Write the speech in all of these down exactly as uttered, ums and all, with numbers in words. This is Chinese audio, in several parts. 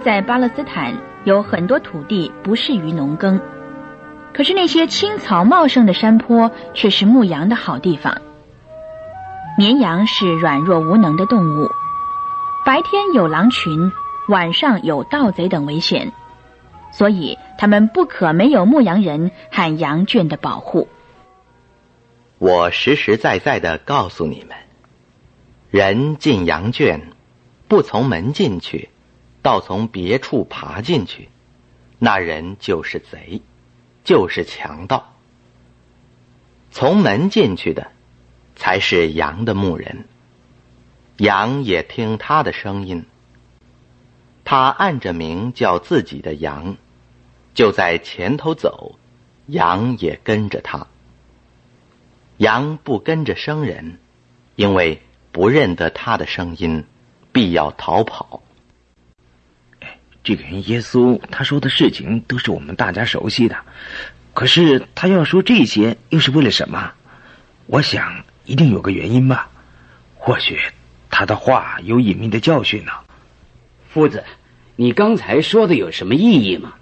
在巴勒斯坦有很多土地不适于农耕，可是那些青草茂盛的山坡却是牧羊的好地方。绵羊是软弱无能的动物，白天有狼群，晚上有盗贼等危险，所以他们不可没有牧羊人和羊圈的保护。 我实实在在地告诉你们，人进羊圈，不从门进去，倒从别处爬进去，那人就是贼，就是强盗。从门进去的，才是羊的牧人，羊也听他的声音。他按着名叫自己的羊，就在前头走，羊也跟着他。羊不跟着生人，因为不认得他的声音，必要逃跑。 这个人耶稣，他说的事情都是我们大家熟悉的，可是他要说这些又是为了什么？我想一定有个原因吧，或许他的话有隐秘的教训呢。 夫子，你刚才说的有什么意义吗？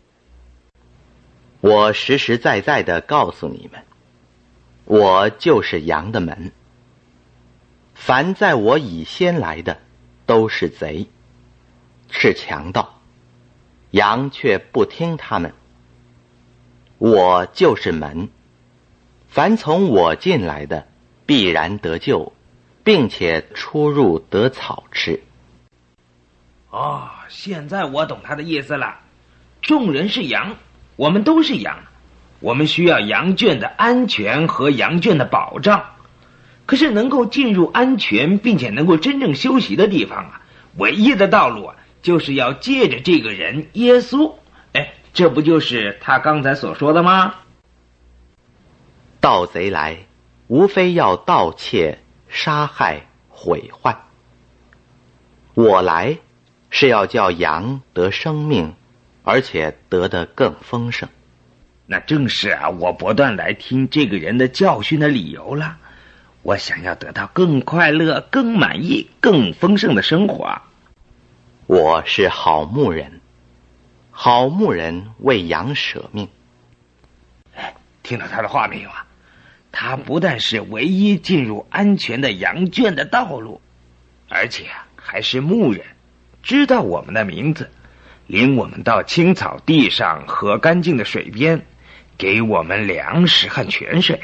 我实实在在地告诉你们，我就是羊的门。凡在我以先来的，都是贼，是强盗，羊却不听他们。我就是门，凡从我进来的，必然得救，并且出入得草吃。 哦，现在我懂他的意思了。众人是羊，我们都是羊，我们需要羊圈的安全和羊圈的保障。可是能够进入安全并且能够真正休息的地方啊，唯一的道路啊，就是要借着这个人耶稣。哎，这不就是他刚才所说的吗？ 盗贼来，无非要盗窃、杀害、毁坏。我来，是要叫羊得生命，而且得得更丰盛。 那正是啊，我不断来听这个人的教训的理由了。我想要得到更快乐、更满意、更丰盛的生活。 我是好牧人，好牧人为羊舍命。 哎，听到他的话没有啊？他不但是唯一进入安全的羊圈的道路，而且还是牧人，知道我们的名字，领我们到青草地上和干净的水边，给我们粮食和泉水。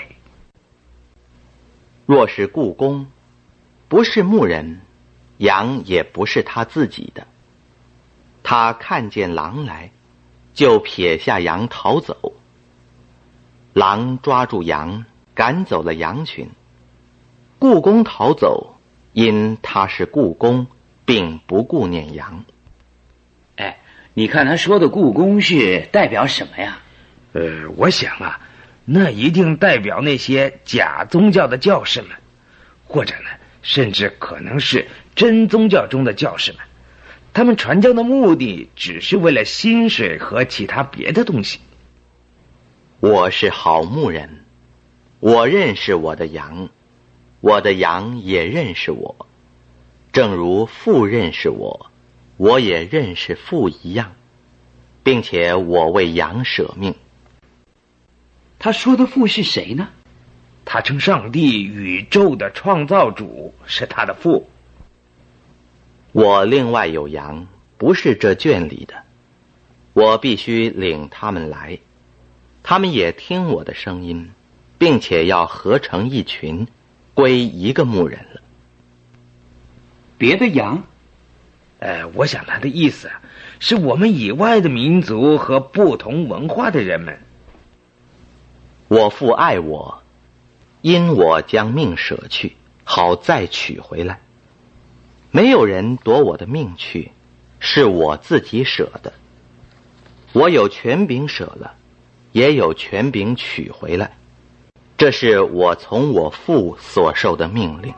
若是雇工，不是牧人，羊也不是他自己的。他看见狼来，就撇下羊逃走。狼抓住羊，赶走了羊群。雇工逃走，因他是雇工，并不顾念羊。 哎，你看他说的雇工是代表什么呀？ 呃，我想啊，那一定代表那些假宗教的教士们，或者呢，甚至可能是真宗教中的教士们。他们传教的目的只是为了薪水和其他别的东西。 我是好牧人，我认识我的羊，我的羊也认识我，正如父认识我，我也认识父一样，并且我为羊舍命。 他说的父是谁呢？ 他称上帝宇宙的创造主是他的父。 我另外有羊，不是这圈里的，我必须领他们来，他们也听我的声音，并且要合成一群，归一个牧人了。 别的羊？ 呃，我想他的意思是我们以外的民族和不同文化的人们。 我父爱我，因我将命舍去，好再取回来。没有人夺我的命去，是我自己舍的。我有权柄舍了，也有权柄取回来，这是我从我父所受的命令。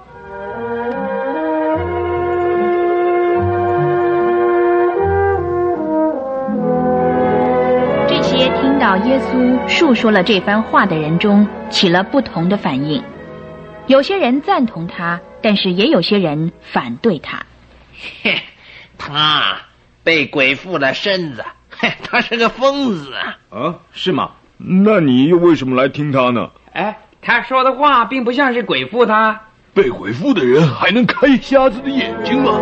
这些听到耶稣述说了这番话的人中，起了不同的反应。有些人赞同他，但是也有些人反对他。 嘿，他被鬼附了身子，嘿，他是个疯子啊！ 啊，是吗？那你又为什么来听他呢？ 哎，他说的话并不像是鬼附他。 被鬼附的人还能开瞎子的眼睛吗？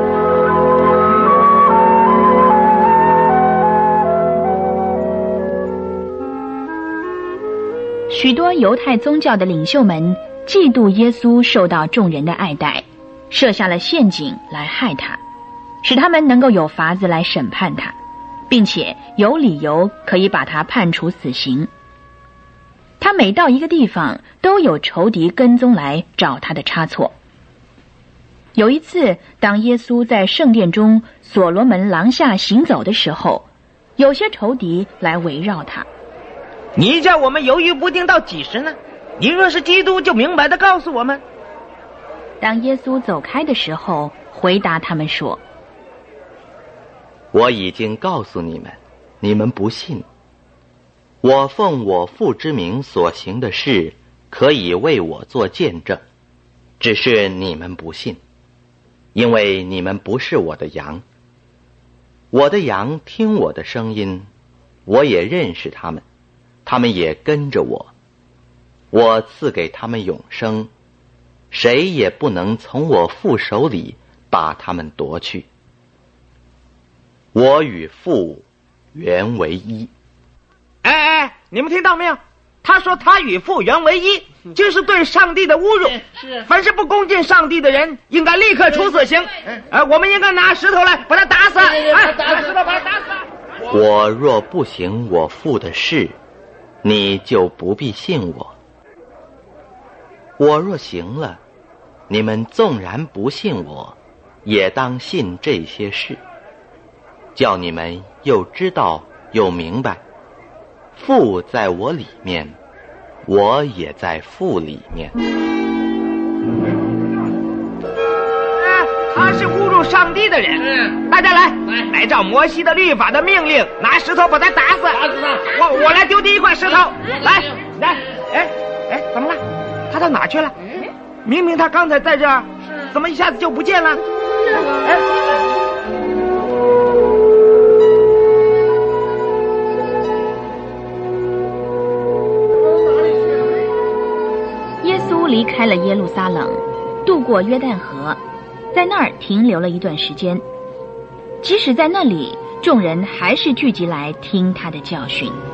许多犹太宗教的领袖们嫉妒耶稣受到众人的爱戴，设下了陷阱来害他，使他们能够有法子来审判他，并且有理由可以把他判处死刑。他每到一个地方，都有仇敌跟踪来找他的差错。有一次，当耶稣在圣殿中所罗门廊下行走的时候，有些仇敌来围绕他。 你叫我们犹豫不定到几时呢？你若是基督，就明白地告诉我们。 当耶稣走开的时候，回答他们说： 我已经告诉你们，你们不信。我奉我父之名所行的事，可以为我做见证，只是你们不信，因为你们不是我的羊。我的羊听我的声音，我也认识他们，他们也跟着我。我赐给他们永生，谁也不能从我父手里把他们夺去。我与父原为一。 哎哎，你们听到没有？他说他与父原为一，这是对上帝的侮辱。 是， 凡是不恭敬上帝的人，应该立刻处死刑。哎，我们应该拿石头来把他打死。哎，拿石头把他打死。 我若不行我父的事，你就不必信我。我若行了，你们纵然不信我，也当信这些事，叫你们又知道又明白，父在我里面，我也在父里面。 啊，他是侮辱上帝的人。嗯，大家来，来，来照摩西的律法的命令，拿石头把他打死。打死他！我我来丢第一块石头。来来，哎哎，怎么了？他到哪去了？明明他刚才在这儿，怎么一下子就不见了？哎， 耶稣离开了耶路撒冷，渡过约旦河，在那儿停留了一段时间。即使在那里，众人还是聚集来听他的教训。